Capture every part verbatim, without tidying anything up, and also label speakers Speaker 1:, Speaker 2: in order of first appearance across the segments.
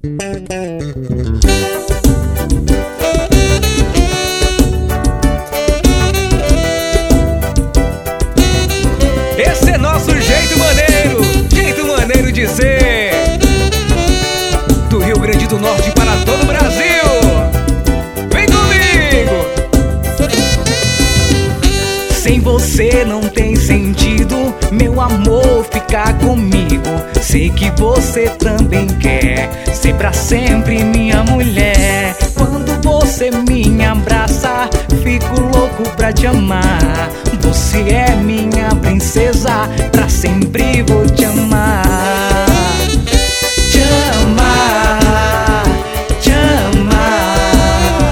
Speaker 1: Esse é nosso jeito maneiro, jeito maneiro de ser, do Rio Grande do Norte para todo o Brasil. Vem comigo! Sem você não tem sentido, meu amor, ficar comigo. Sei que você também quer ser pra sempre minha mulher. Quando você me abraça, fico louco pra te amar. Você é minha princesa, pra sempre vou te amar. Te amar, te amar,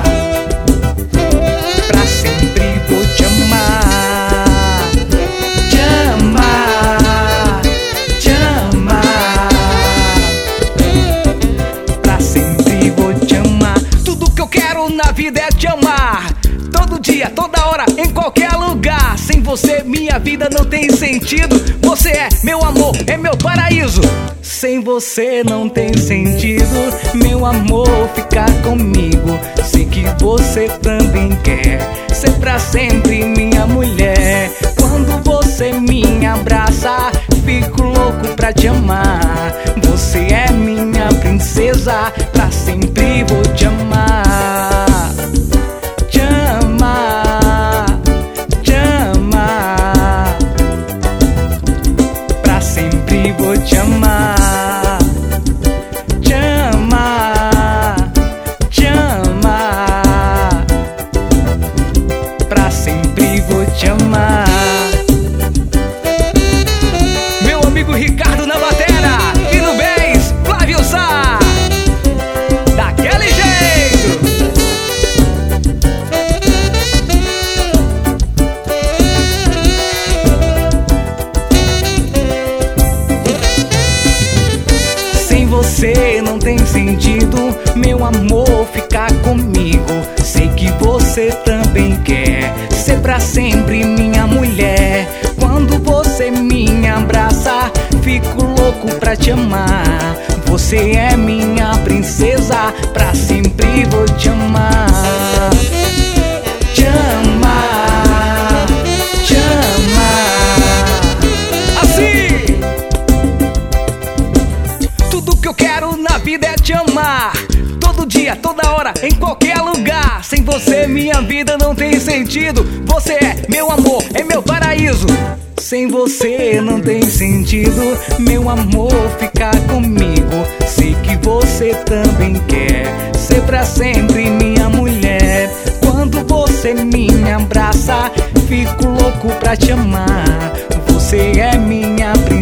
Speaker 1: pra sempre vou te amar. Te amar, te amar, pra sempre vou te amar. Tudo que eu quero na vida é te amar, todo dia, toda hora, em qualquer lugar. Sem você minha vida não tem sentido. Você é meu amor, é meu paraíso. Sem você não tem sentido, meu amor, ficar comigo. Sei que você também quer ser pra sempre minha mulher. Quando você me abraça, fico louco pra te amar. Você é minha princesa, pra sempre vou te amar. Te amar, te amar, pra sempre vou te amar. Te amar, te amar, pra sempre vou te amar. Meu amigo Ricardo na batera e no bass, Flávio Sá. Daquele jeito. Sem você não tem sentido, meu amor, ficar comigo. Sei que você também quer ser pra sempre minha mulher. Quando você me abraça, fico louco pra te amar. Você é minha princesa, pra sempre vou te amar. Te amar, te amar, assim. Tudo que eu quero na vida é te amar, todo dia, toda hora, em qualquer lugar. Sem você minha vida não tem sentido. Você é meu amor, é meu paraíso. Sem você não tem sentido, meu amor, ficar comigo. Sei que você também quer ser pra sempre minha mulher. Quando você me abraça, fico louco pra te amar. Você é minha princesa,